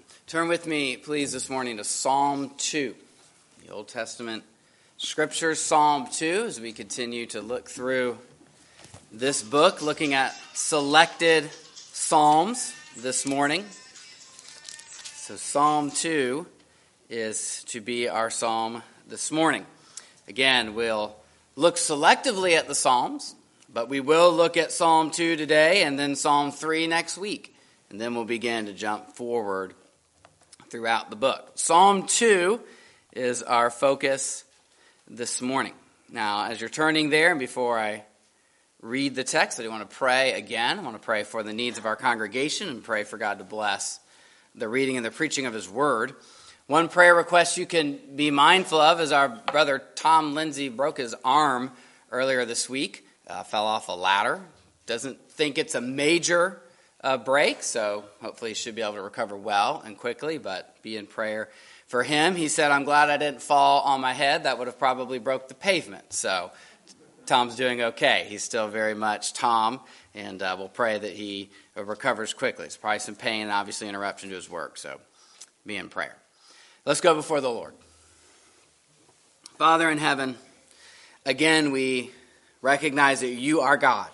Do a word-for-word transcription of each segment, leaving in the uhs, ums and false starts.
Turn with me, please, this morning to Psalm two, the Old Testament Scriptures, Psalm two, as we continue to look through this book, looking at selected Psalms this morning. So Psalm two is to be our Psalm this morning. Again, we'll look selectively at the Psalms, but we will look at Psalm two today and then Psalm three next week. And then we'll begin to jump forward throughout the book. Psalm two is our focus this morning. Now, as you're turning there, and before I read the text, I do want to pray again. I want to pray for the needs of our congregation and pray for God to bless the reading and the preaching of His Word. One prayer request you can be mindful of is our brother Tom Lindsay broke his arm earlier this week, uh, fell off a ladder. Doesn't think it's a major uh, break, so hopefully he should be able to recover well and quickly, but be in prayer for him. He said, "I'm glad I didn't fall on my head. That would have probably broke the pavement." So Tom's doing okay. He's still very much Tom, and uh, we'll pray that he recovers quickly. It's probably some pain and obviously interruption to his work, so be in prayer. Let's go before the Lord. Father in heaven, again we recognize that you are God.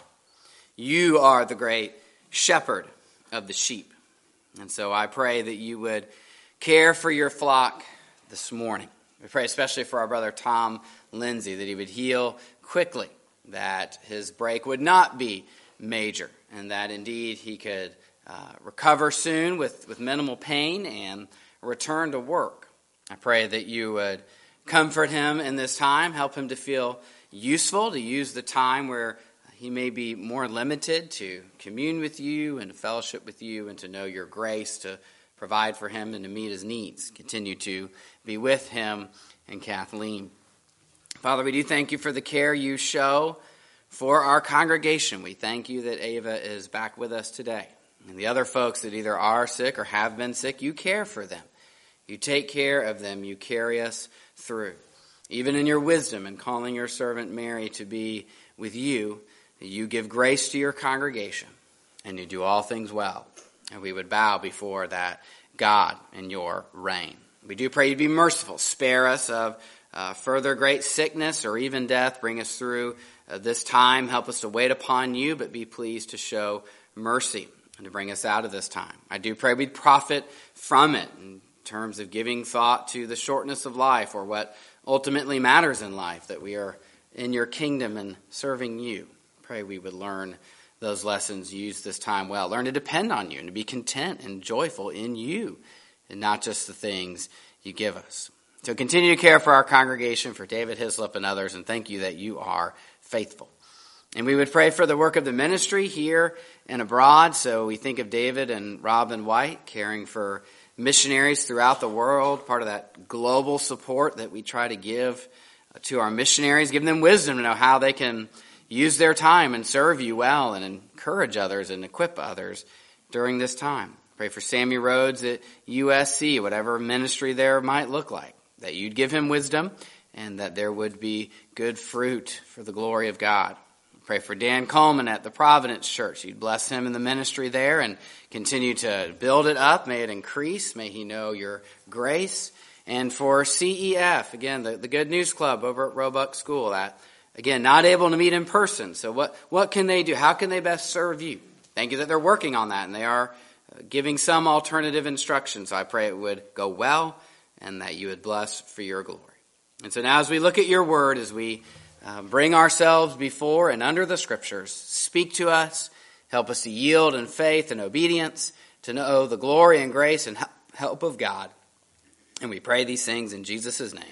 You are the great shepherd of the sheep. And so I pray that you would care for your flock this morning. We pray especially for our brother Tom Lindsay, that he would heal quickly, that his break would not be major, and that indeed he could uh, recover soon with, with minimal pain and return to work. I pray that you would comfort him in this time, help him to feel useful, to use the time where he may be more limited to commune with you and to fellowship with you and to know your grace to provide for him and to meet his needs. Continue to be with him and Kathleen. Father, we do thank you for the care you show for our congregation. We thank you that Ava is back with us today. And the other folks that either are sick or have been sick, you care for them. You take care of them. You carry us through. Even in your wisdom and calling your servant Mary to be with you, you give grace to your congregation and you do all things well. And we would bow before that God in your reign. We do pray you be merciful. Spare us of uh, further great sickness or even death. Bring us through uh, this time. Help us to wait upon you, but be pleased to show mercy and to bring us out of this time. I do pray we'd profit from it in terms of giving thought to the shortness of life or what ultimately matters in life, that we are in your kingdom and serving you. Pray we would learn those lessons, use this time well, learn to depend on you and to be content and joyful in you and not just the things you give us. So continue to care for our congregation, for David Hislop and others, and thank you that you are faithful. And we would pray for the work of the ministry here and abroad. So we think of David and Robin White caring for missionaries throughout the world, part of that global support that we try to give to our missionaries, give them wisdom to know how they can use their time and serve you well and encourage others and equip others during this time. Pray for Sammy Rhodes at U S C, whatever ministry there might look like, that you'd give him wisdom and that there would be good fruit for the glory of God. Pray for Dan Coleman at the Providence Church. You'd bless him in the ministry there and continue to build it up. May it increase. May he know your grace. And for C E F, again, the, the Good News Club over at Roebuck School, that, again, not able to meet in person. So what, what can they do? How can they best serve you? Thank you that they're working on that, and they are giving some alternative instruction. So I pray it would go well and that you would bless for your glory. And so now as we look at your word, as we uh, bring ourselves before and under the Scriptures, speak to us, help us to yield in faith and obedience, to know the glory and grace and help of God. And we pray these things in Jesus' name.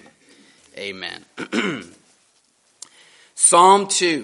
Amen. Psalm two.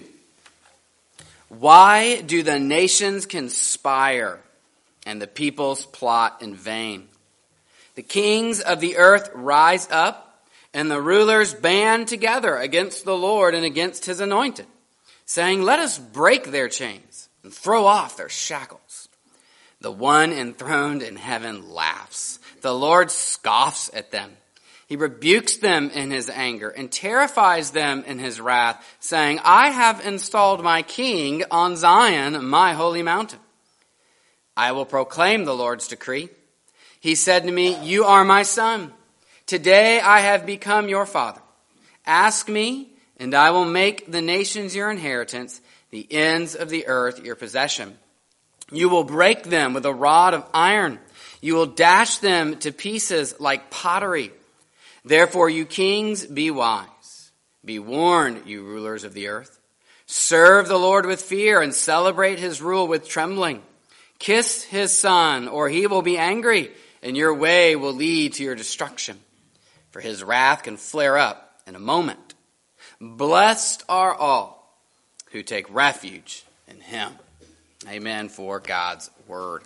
Why do the nations conspire and the peoples plot in vain? The kings of the earth rise up, and the rulers band together against the Lord and against his anointed, saying, "Let us break their chains and throw off their shackles." The one enthroned in heaven laughs. The Lord scoffs at them. He rebukes them in his anger and terrifies them in his wrath, saying, "I have installed my king on Zion, my holy mountain. I will proclaim the Lord's decree. He said to me, "You are my son. Today I have become your father. Ask me, and I will make the nations your inheritance, the ends of the earth your possession. You will break them with a rod of iron. You will dash them to pieces like pottery. Therefore, you kings, be wise. Be warned, you rulers of the earth. Serve the Lord with fear and celebrate his rule with trembling. Kiss his son, or he will be angry, and your way will lead to your destruction. For his wrath can flare up in a moment. Blessed are all who take refuge in him." Amen for God's word.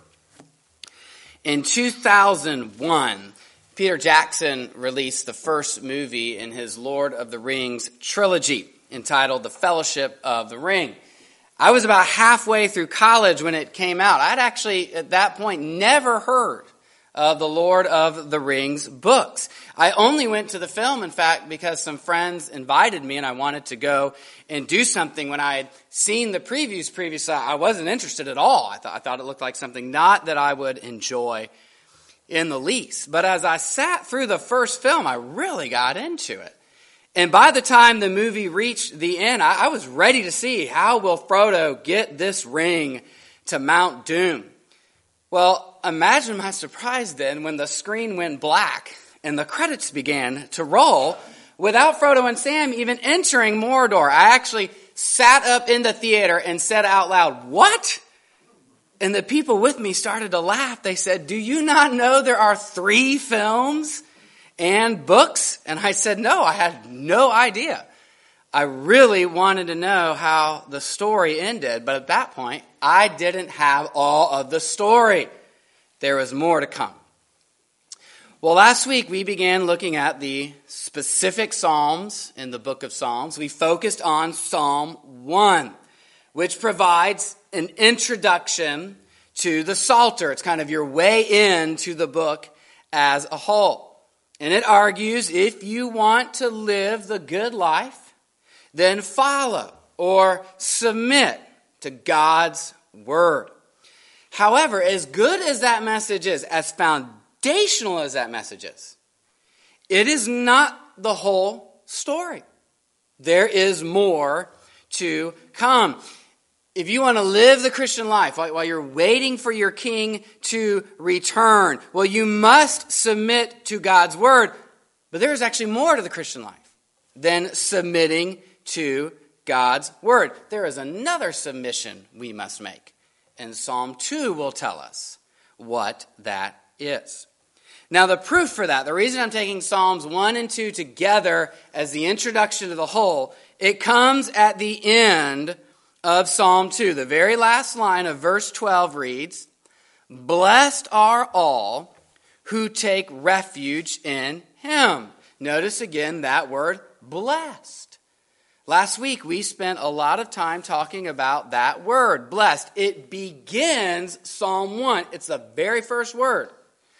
In two thousand one, Peter Jackson released the first movie in his Lord of the Rings trilogy, entitled The Fellowship of the Ring. I was about halfway through college when it came out. I'd actually, at that point, never heard of the Lord of the Rings books. I only went to the film, in fact, because some friends invited me and I wanted to go and do something. When I had seen the previews previously, I wasn't interested at all. I thought, I thought it looked like something not that I would enjoy in the least. But as I sat through the first film, I really got into it. And by the time the movie reached the end, I, I was ready to see, how will Frodo get this ring to Mount Doom? Well, imagine my surprise then when the screen went black and the credits began to roll without Frodo and Sam even entering Mordor. I actually sat up in the theater and said out loud, "What?" And the people with me started to laugh. They said, "Do you not know there are three films and books?" And I said, "No, I had no idea." I really wanted to know how the story ended, but at that point, I didn't have all of the story. There was more to come. Well, last week we began looking at the specific Psalms in the book of Psalms. We focused on Psalm one, which provides an introduction to the Psalter. It's kind of your way into the book as a whole. And it argues if you want to live the good life, then follow or submit to God's word. However, as good as that message is, as foundational as that message is, it is not the whole story. There is more to come. If you want to live the Christian life while you're waiting for your king to return, well, you must submit to God's word. But there is actually more to the Christian life than submitting to God's word. There is another submission we must make. And Psalm two will tell us what that is. Now, the proof for that, the reason I'm taking Psalms one and two together as the introduction to the whole, it comes at the end of Psalm two. The very last line of verse twelve reads, "Blessed are all who take refuge in him." Notice again that word, blessed. Last week, we spent a lot of time talking about that word, blessed. It begins Psalm one. It's the very first word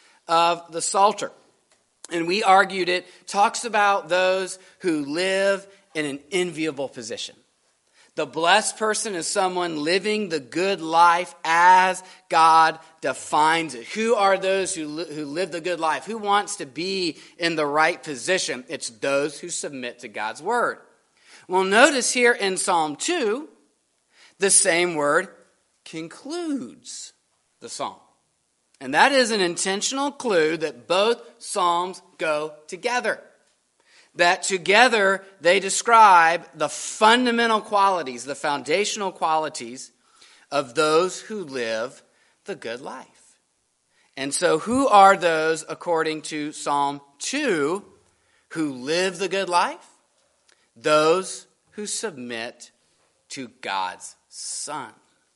of the Psalter. And we argued it talks about those who live in an enviable position. The blessed person is someone living the good life as God defines it. Who are those who, li- who live the good life? Who wants to be in the right position? It's those who submit to God's word. Well, notice here in Psalm two, the same word concludes the psalm. And that is an intentional clue that both psalms go together. That together they describe the fundamental qualities, the foundational qualities of those who live the good life. And so who are those, according to Psalm two, who live the good life? Those who submit to God's Son.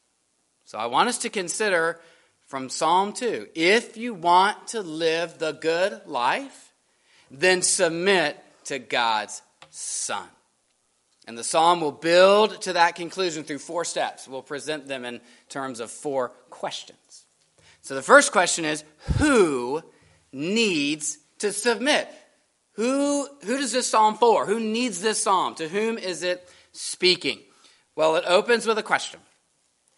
So I want us to consider from Psalm two, if you want to live the good life, then submit to God's Son. And the psalm will build to that conclusion through four steps. We'll present them in terms of four questions. So the first question is, who needs to submit? Who, who does this psalm for? Who needs this psalm? To whom is it speaking? Well, it opens with a question.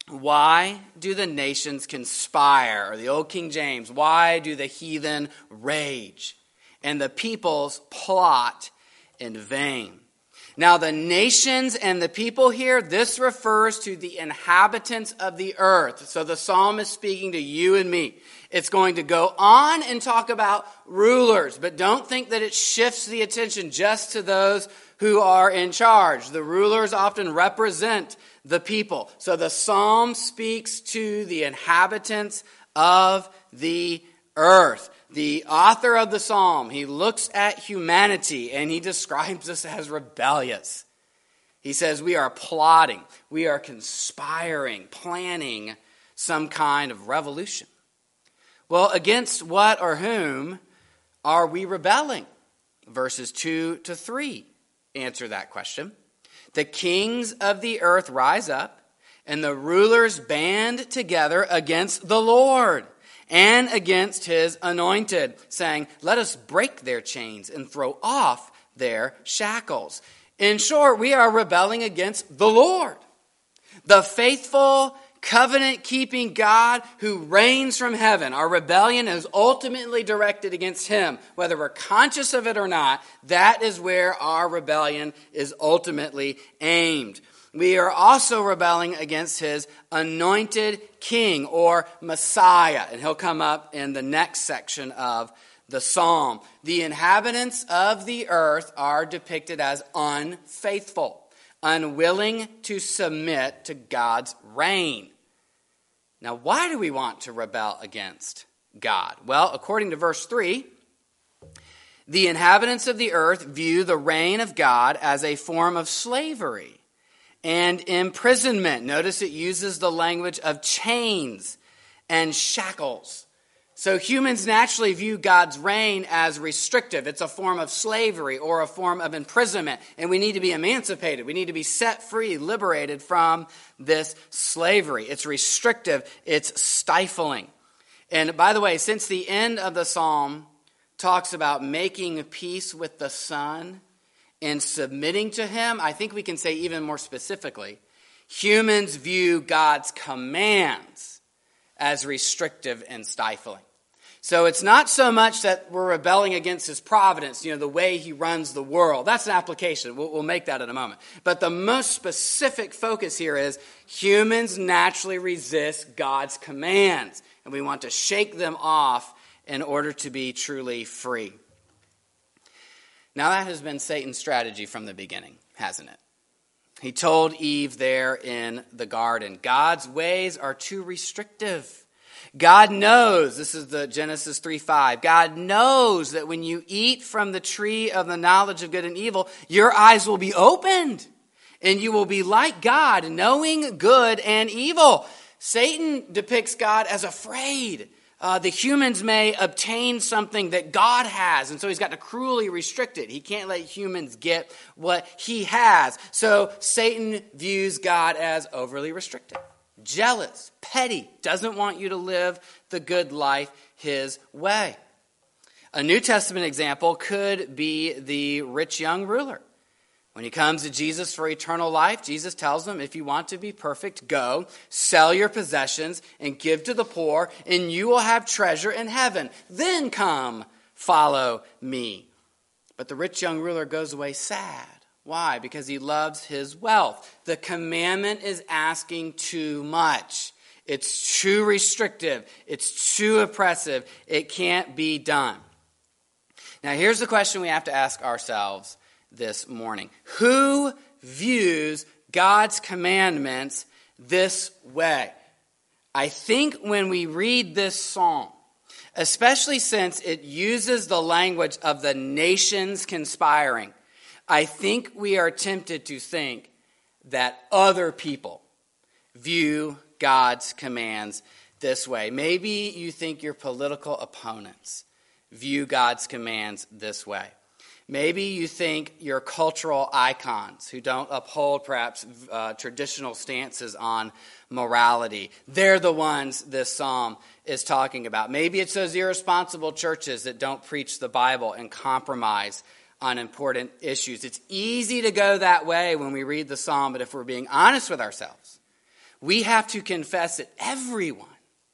Why do the nations conspire? Or the old King James, why do the heathen rage and the peoples plot in vain? Now the nations and the people here, this refers to the inhabitants of the earth. So the psalm is speaking to you and me. It's going to go on and talk about rulers, but don't think that it shifts the attention just to those who are in charge. The rulers often represent the people. So the psalm speaks to the inhabitants of the earth. The author of the psalm, he looks at humanity and he describes us as rebellious. He says we are plotting, we are conspiring, planning some kind of revolution. Well, against what or whom are we rebelling? Verses two to three answer that question. The kings of the earth rise up, and the rulers band together against the Lord and against his anointed, saying, let us break their chains and throw off their shackles. In short, we are rebelling against the Lord, the faithful, covenant-keeping God who reigns from heaven. Our rebellion is ultimately directed against him. Whether we're conscious of it or not, that is where our rebellion is ultimately aimed. We are also rebelling against his anointed king or Messiah. And he'll come up in the next section of the psalm. The inhabitants of the earth are depicted as unfaithful, unwilling to submit to God's reign. Now, why do we want to rebel against God? Well, according to verse three, the inhabitants of the earth view the reign of God as a form of slavery and imprisonment. Notice it uses the language of chains and shackles. So humans naturally view God's reign as restrictive. It's a form of slavery or a form of imprisonment. And we need to be emancipated. We need to be set free, liberated from this slavery. It's restrictive. It's stifling. And by the way, since the end of the psalm talks about making peace with the Son and submitting to him, I think we can say even more specifically, humans view God's commands as restrictive and stifling. So it's not so much that we're rebelling against his providence, you know, the way he runs the world. That's an application. We'll, we'll make that in a moment. But the most specific focus here is humans naturally resist God's commands, and we want to shake them off in order to be truly free. Now that has been Satan's strategy from the beginning, hasn't it? He told Eve there in the garden, God's ways are too restrictive. God knows, this is the Genesis three five, God knows that when you eat from the tree of the knowledge of good and evil, your eyes will be opened and you will be like God, knowing good and evil. Satan depicts God as afraid. Uh, the humans may obtain something that God has, and so he's got to cruelly restrict it. He can't let humans get what he has. So Satan views God as overly restrictive, jealous, petty, doesn't want you to live the good life his way. A New Testament example could be the rich young ruler. When he comes to Jesus for eternal life, Jesus tells him, if you want to be perfect, go, sell your possessions and give to the poor, and you will have treasure in heaven. Then come, follow me. But the rich young ruler goes away sad. Why? Because he loves his wealth. The commandment is asking too much. It's too restrictive. It's too oppressive. It can't be done. Now, here's the question we have to ask ourselves this morning. Who views God's commandments this way? I think when we read this psalm, especially since it uses the language of the nations conspiring, I think we are tempted to think that other people view God's commands this way. Maybe you think your political opponents view God's commands this way. Maybe you think your cultural icons who don't uphold perhaps uh, traditional stances on morality, they're the ones this psalm is talking about. Maybe it's those irresponsible churches that don't preach the Bible and compromise on important issues. It's easy to go that way when we read the psalm, but if we're being honest with ourselves, we have to confess that everyone,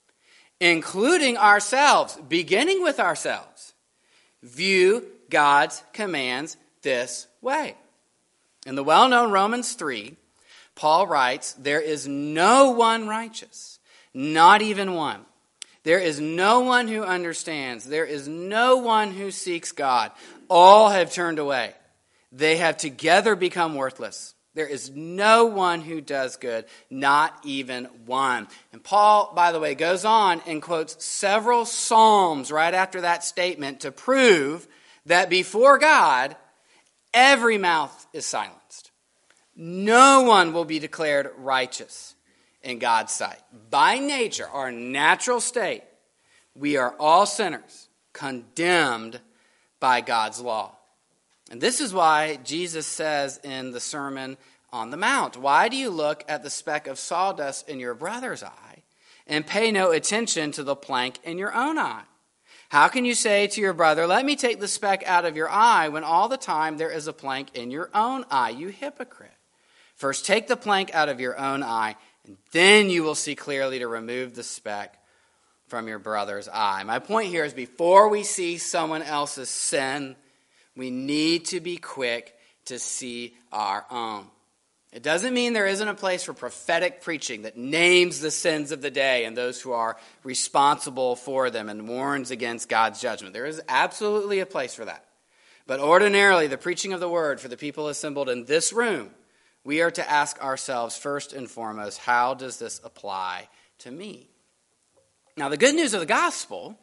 including ourselves, beginning with ourselves, view God's commands this way. In the well-known Romans three, Paul writes, there is no one righteous, not even one. There is no one who understands. There is no one who seeks God. All have turned away. They have together become worthless. There is no one who does good, not even one. And Paul, by the way, goes on and quotes several Psalms right after that statement to prove that before God, every mouth is silenced. No one will be declared righteous in God's sight. By nature, our natural state, we are all sinners, condemned by God's law. And this is why Jesus says in the Sermon on the Mount, why do you look at the speck of sawdust in your brother's eye and pay no attention to the plank in your own eye? How can you say to your brother, let me take the speck out of your eye, when all the time there is a plank in your own eye, you hypocrite? First take the plank out of your own eye, and then you will see clearly to remove the speck from your brother's eye. My point here is before we see someone else's sin, we need to be quick to see our own. It doesn't mean there isn't a place for prophetic preaching that names the sins of the day and those who are responsible for them and warns against God's judgment. There is absolutely a place for that. But ordinarily, the preaching of the word for the people assembled in this room, we are to ask ourselves first and foremost, how does this apply to me? Now, the good news of the gospel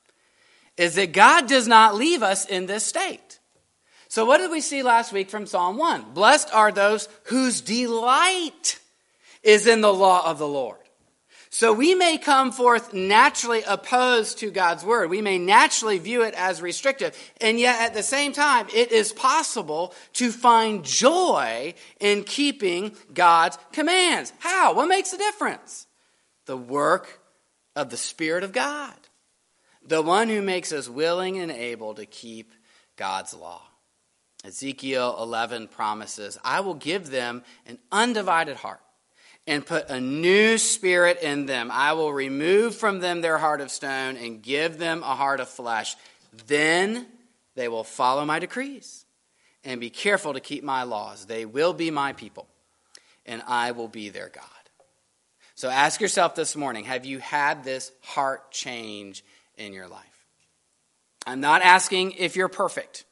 is that God does not leave us in this state. So what did we see last week from Psalm one? Blessed are those whose delight is in the law of the Lord. So we may come forth naturally opposed to God's word. We may naturally view it as restrictive. And yet at the same time, it is possible to find joy in keeping God's commands. How? What makes a difference? The work of the Spirit of God. The one who makes us willing and able to keep God's law. Ezekiel eleven promises, I will give them an undivided heart and put a new spirit in them. I will remove from them their heart of stone and give them a heart of flesh. Then they will follow my decrees and be careful to keep my laws. They will be my people, and I will be their God. So ask yourself this morning, have you had this heart change in your life? I'm not asking if you're perfect.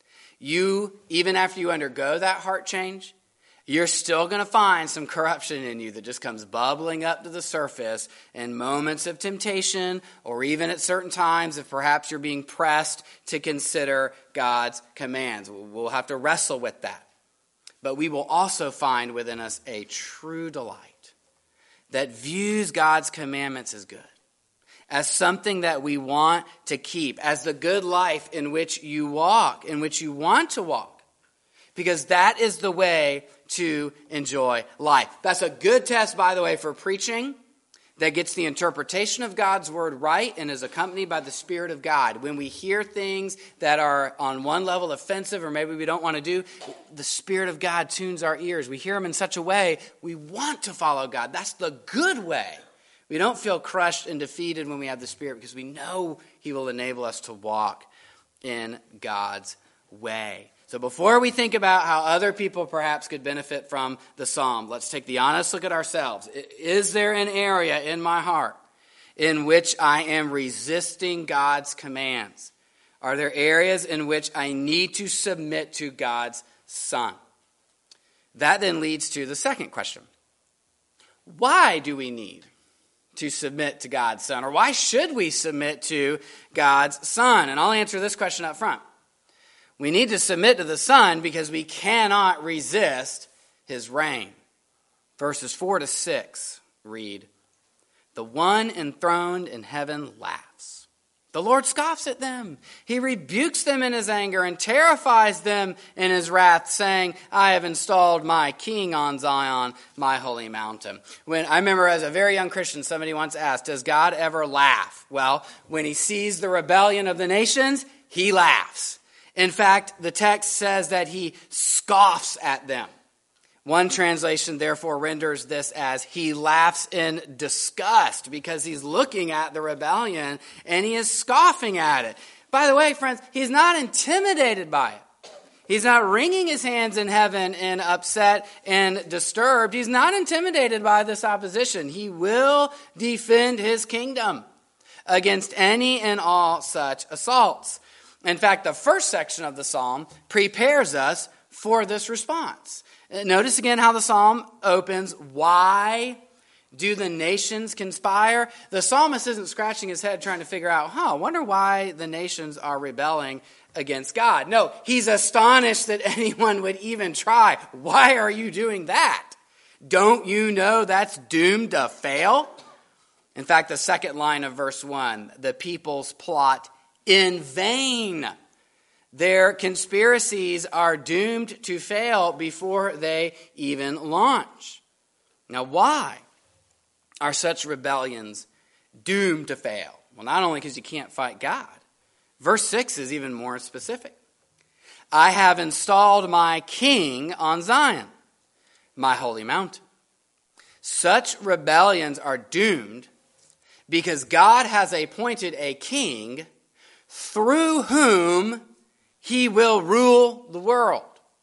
You, even after you undergo that heart change, you're still going to find some corruption in you that just comes bubbling up to the surface in moments of temptation, or even at certain times if perhaps you're being pressed to consider God's commands. We'll have to wrestle with that. But we will also find within us a true delight that views God's commandments as good, as something that we want to keep, as the good life in which you walk, in which you want to walk. Because that is the way to enjoy life. That's a good test, by the way, for preaching that gets the interpretation of God's word right and is accompanied by the Spirit of God. When we hear things that are on one level offensive or maybe we don't want to do, the Spirit of God tunes our ears. We hear them in such a way we want to follow God. That's the good way. We don't feel crushed and defeated when we have the Spirit because we know He will enable us to walk in God's way. So before we think about how other people perhaps could benefit from the psalm, let's take the honest look at ourselves. Is there an area in my heart in which I am resisting God's commands? Are there areas in which I need to submit to God's Son? That then leads to the second question. Why do we need to submit to God's Son? Or why should we submit to God's Son? And I'll answer this question up front. We need to submit to the Son because we cannot resist His reign. Verses four to six read, the one enthroned in heaven laughs. The Lord scoffs at them. He rebukes them in His anger and terrifies them in His wrath, saying, I have installed my king on Zion, my holy mountain. When I remember as a very young Christian, somebody once asked, does God ever laugh? Well, when He sees the rebellion of the nations, He laughs. In fact, the text says that He scoffs at them. One translation therefore renders this as he laughs in disgust because he's looking at the rebellion and he is scoffing at it. By the way, friends, he's not intimidated by it. He's not wringing his hands in heaven and upset and disturbed. He's not intimidated by this opposition. He will defend his kingdom against any and all such assaults. In fact, the first section of the psalm prepares us for this response. Notice again how the psalm opens. Why do the nations conspire? The psalmist isn't scratching his head trying to figure out, huh, I wonder why the nations are rebelling against God. No, he's astonished that anyone would even try. Why are you doing that? Don't you know that's doomed to fail? In fact, the second line of verse one, the people's plot in vain. Their conspiracies are doomed to fail before they even launch. Now, why are such rebellions doomed to fail? Well, not only because you can't fight God. Verse six is even more specific. I have installed my king on Zion, my holy mountain. Such rebellions are doomed because God has appointed a king through whom he will rule the world.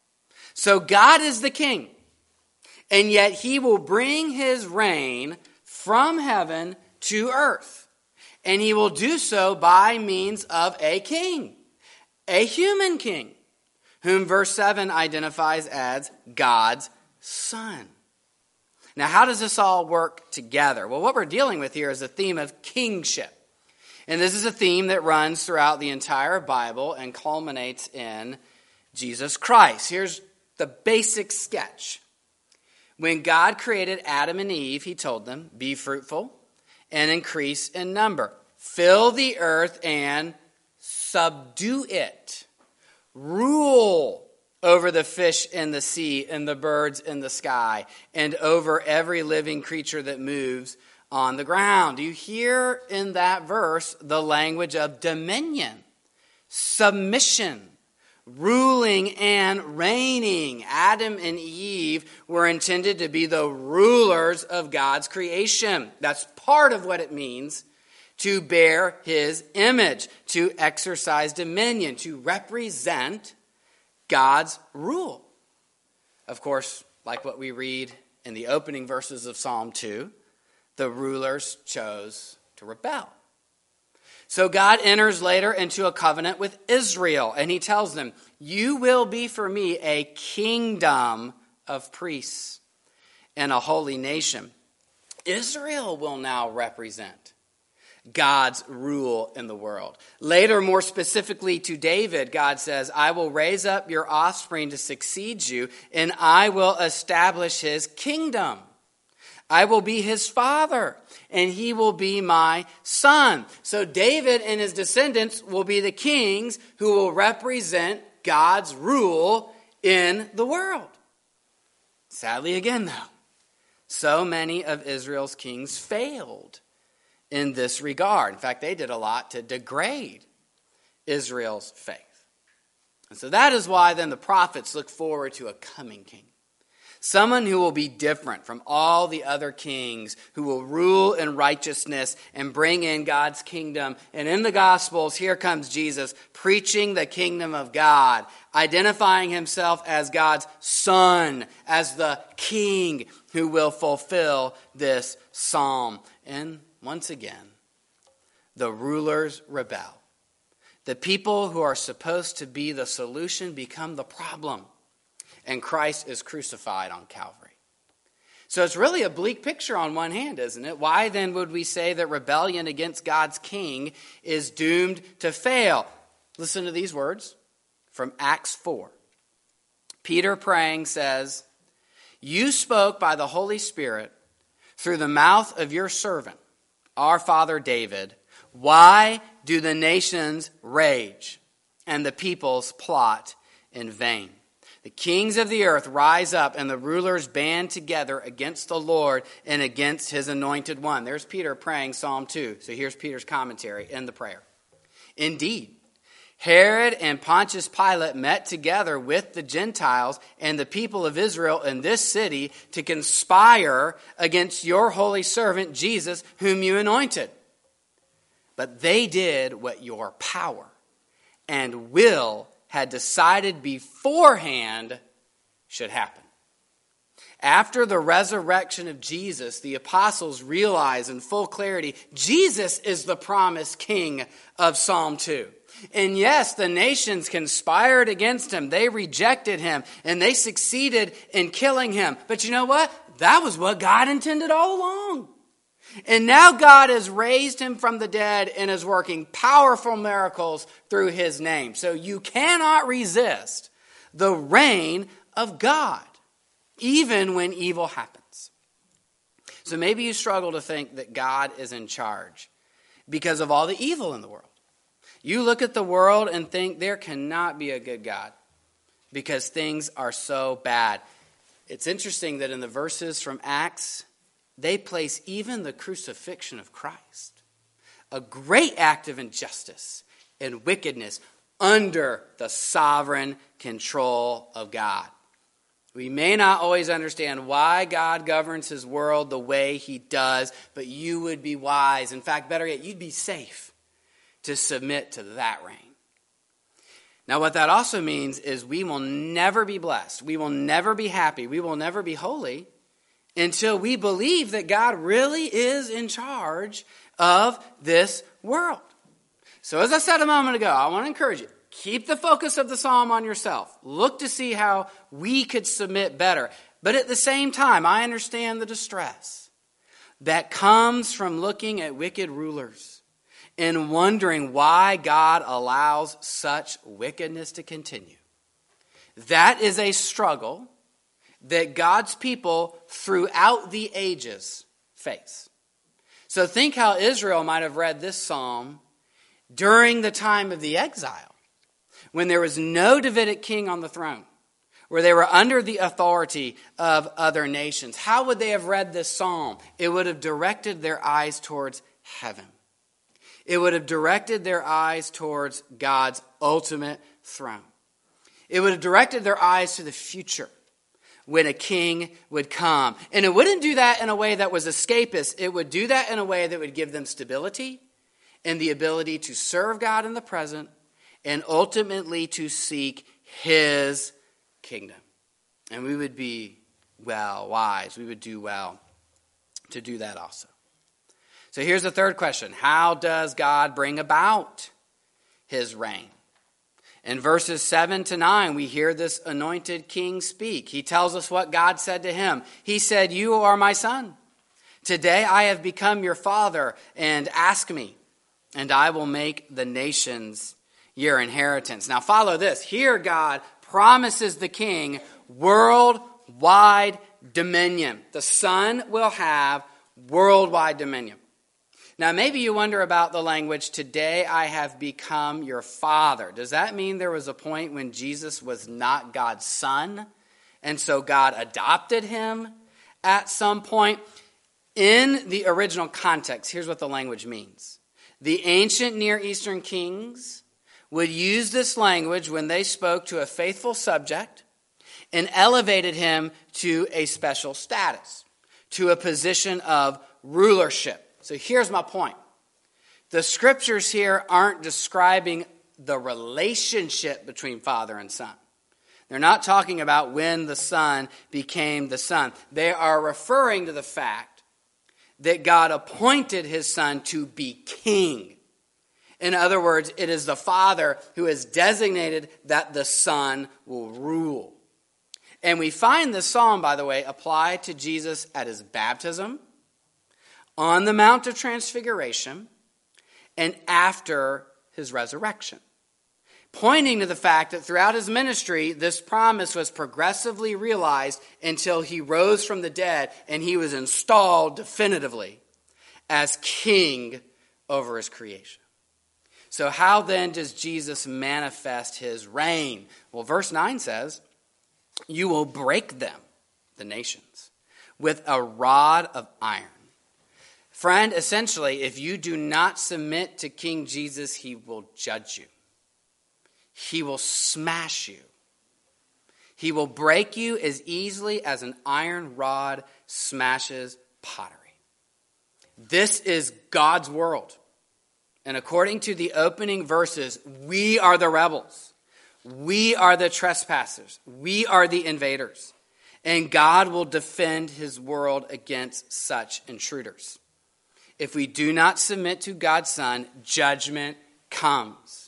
So God is the king, and yet he will bring his reign from heaven to earth. And he will do so by means of a king, a human king, whom verse seven identifies as God's son. Now, how does this all work together? Well, what we're dealing with here is a theme of kingship. And this is a theme that runs throughout the entire Bible and culminates in Jesus Christ. Here's the basic sketch. When God created Adam and Eve, he told them, be fruitful and increase in number. Fill the earth and subdue it. Rule over the fish in the sea and the birds in the sky and over every living creature that moves on the ground. Do you hear in that verse the language of dominion, submission, ruling and reigning? Adam and Eve were intended to be the rulers of God's creation. That's part of what it means to bear his image, to exercise dominion, to represent God's rule. Of course, like what we read in the opening verses of Psalm two, the rulers chose to rebel. So God enters later into a covenant with Israel, and he tells them, you will be for me a kingdom of priests and a holy nation. Israel will now represent God's rule in the world. Later, more specifically to David, God says, I will raise up your offspring to succeed you, and I will establish his kingdom. I will be his father, and he will be my son. So David and his descendants will be the kings who will represent God's rule in the world. Sadly, again, though, so many of Israel's kings failed in this regard. In fact, they did a lot to degrade Israel's faith. And so that is why then the prophets look forward to a coming king. Someone who will be different from all the other kings, who will rule in righteousness and bring in God's kingdom. And in the Gospels, here comes Jesus preaching the kingdom of God, identifying himself as God's son, as the king who will fulfill this psalm. And once again, the rulers rebel. The people who are supposed to be the solution become the problem. And Christ is crucified on Calvary. So it's really a bleak picture on one hand, isn't it? Why then would we say that rebellion against God's king is doomed to fail? Listen to these words from Acts four. Peter praying says, you spoke by the Holy Spirit through the mouth of your servant, our father David. Why do the nations rage and the peoples plot in vain? The kings of the earth rise up and the rulers band together against the Lord and against his anointed one. There's Peter praying Psalm two. So here's Peter's commentary in the prayer. Indeed, Herod and Pontius Pilate met together with the Gentiles and the people of Israel in this city to conspire against your holy servant Jesus, whom you anointed. But they did what your power and will had decided beforehand should happen. After the resurrection of Jesus, the apostles realize in full clarity, Jesus is the promised king of Psalm two. And yes, the nations conspired against him. They rejected him, and they succeeded in killing him. But you know what? That was what God intended all along. And now God has raised him from the dead and is working powerful miracles through his name. So you cannot resist the reign of God, even when evil happens. So maybe you struggle to think that God is in charge because of all the evil in the world. You look at the world and think there cannot be a good God because things are so bad. It's interesting that in the verses from Acts, they place even the crucifixion of Christ, a great act of injustice and wickedness, under the sovereign control of God. We may not always understand why God governs his world the way he does, but you would be wise. In fact, better yet, you'd be safe to submit to that reign. Now, what that also means is we will never be blessed. We will never be happy. We will never be holy until we believe that God really is in charge of this world. So as I said a moment ago, I want to encourage you, keep the focus of the psalm on yourself. Look to see how we could submit better. But at the same time, I understand the distress that comes from looking at wicked rulers and wondering why God allows such wickedness to continue. That is a struggle that God's people throughout the ages face. So think how Israel might have read this psalm during the time of the exile, when there was no Davidic king on the throne, where they were under the authority of other nations. How would they have read this psalm? It would have directed their eyes towards heaven. It would have directed their eyes towards God's ultimate throne. It would have directed their eyes to the future, when a king would come. And it wouldn't do that in a way that was escapist. It would do that in a way that would give them stability and the ability to serve God in the present and ultimately to seek his kingdom. And we would be well, wise. We would do well to do that also. So here's the third question. How does God bring about his reign? In verses seven to nine, we hear this anointed king speak. He tells us what God said to him. He said, "You are my son. Today I have become your father, and ask me, and I will make the nations your inheritance." Now follow this. Here God promises the king worldwide dominion. The son will have worldwide dominion. Now, maybe you wonder about the language, "Today I have become your father." Does that mean there was a point when Jesus was not God's son, and so God adopted him at some point? In the original context, here's what the language means. The ancient Near Eastern kings would use this language when they spoke to a faithful subject and elevated him to a special status, to a position of rulership. So here's my point. The scriptures here aren't describing the relationship between father and son. They're not talking about when the son became the son. They are referring to the fact that God appointed his son to be king. In other words, it is the father who has designated that the son will rule. And we find this psalm, by the way, applied to Jesus at his baptism, on the Mount of Transfiguration, and after his resurrection, pointing to the fact that throughout his ministry, this promise was progressively realized until he rose from the dead and he was installed definitively as king over his creation. So how then does Jesus manifest his reign? Well, verse nine says, "You will break them," the nations, "with a rod of iron." Friend, essentially, if you do not submit to King Jesus, he will judge you. he will smash you. He will break you as easily as an iron rod smashes pottery. This is God's world. And according to the opening verses, we are the rebels. We are the trespassers. We are the invaders. And God will defend his world against such intruders. If we do not submit to God's Son, judgment comes.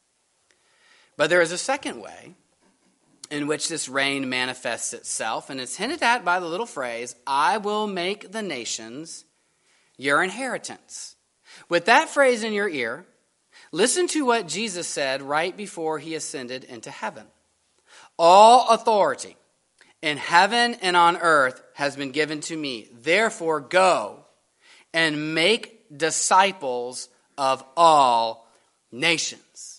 But there is a second way in which this reign manifests itself, and it's hinted at by the little phrase, I will make the nations your inheritance. With that phrase in your ear, listen to what Jesus said right before he ascended into heaven. All authority in heaven and on earth has been given to me. Therefore, go and make disciples of all nations.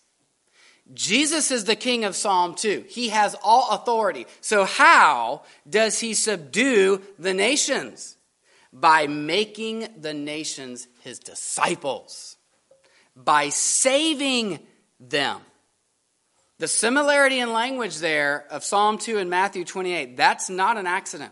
Jesus is the king of Psalm two. He has all authority. So how does he subdue the nations? By making the nations his disciples. By saving them. The similarity in language there of Psalm two and Matthew twenty-eight, that's not an accident.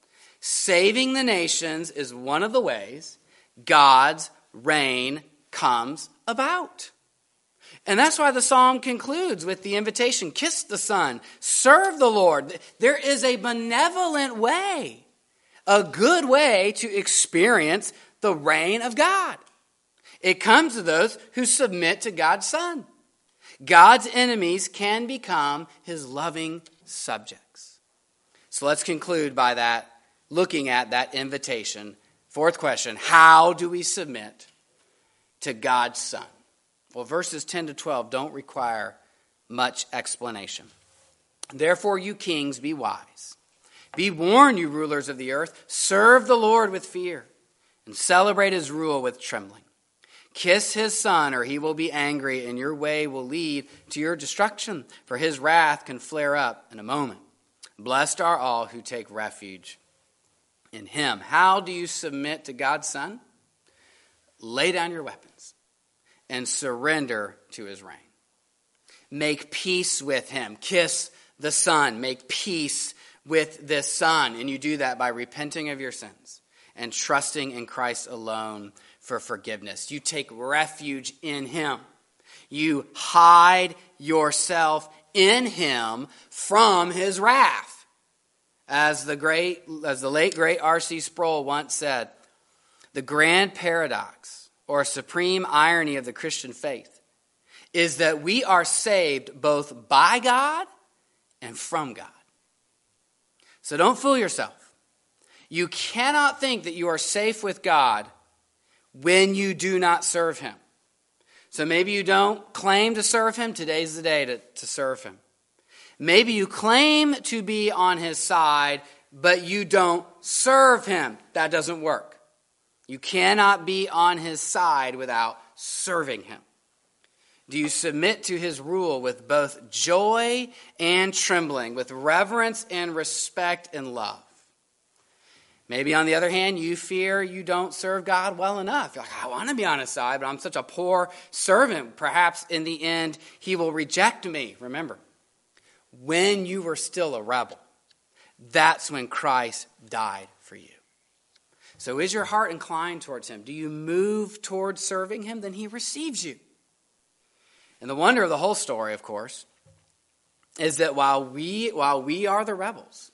Saving the nations is one of the ways God's reign comes about. And that's why the psalm concludes with the invitation, kiss the Son, serve the Lord. There is a benevolent way, a good way to experience the reign of God. It comes to those who submit to God's Son. God's enemies can become his loving subjects. So let's conclude by that, looking at that invitation. Fourth question, how do we submit to God's Son? Well, verses ten to twelve don't require much explanation. Therefore, you kings, be wise. Be warned, you rulers of the earth. Serve the Lord with fear and celebrate his rule with trembling. Kiss his Son, or he will be angry, and your way will lead to your destruction, for his wrath can flare up in a moment. Blessed are all who take refuge in him. How do you submit to God's Son? Lay down your weapons and surrender to his reign. Make peace with him. Kiss the Son. Make peace with this Son. And you do that by repenting of your sins and trusting in Christ alone for forgiveness. You take refuge in him. You hide yourself in him from his wrath. As the great, as the late great R C Sproul once said, the grand paradox or supreme irony of the Christian faith is that we are saved both by God and from God. So don't fool yourself. You cannot think that you are safe with God when you do not serve him. So maybe you don't claim to serve him. Today's the day to, to serve him. Maybe you claim to be on his side, but you don't serve him. That doesn't work. You cannot be on his side without serving him. Do you submit to his rule with both joy and trembling, with reverence and respect and love? Maybe, on the other hand, you fear you don't serve God well enough. You're like, I want to be on his side, but I'm such a poor servant. Perhaps in the end, he will reject me. Remember, when you were still a rebel, that's when Christ died for you. So is your heart inclined towards him? Do you move towards serving him? Then he receives you. And the wonder of the whole story, of course, is that while we, while we are the rebels,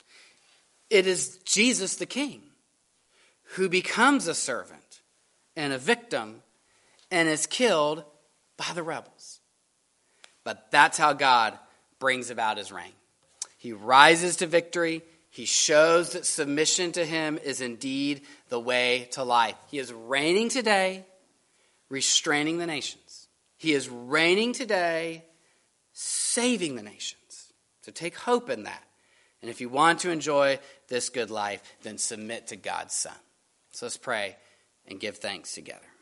it is Jesus the King who becomes a servant and a victim and is killed by the rebels. But that's how God brings about his reign. He rises to victory. He shows that submission to him is indeed the way to life. He is reigning today, restraining the nations. He is reigning today, saving the nations. So take hope in that. And if you want to enjoy this good life, then submit to God's Son. So let's pray and give thanks together.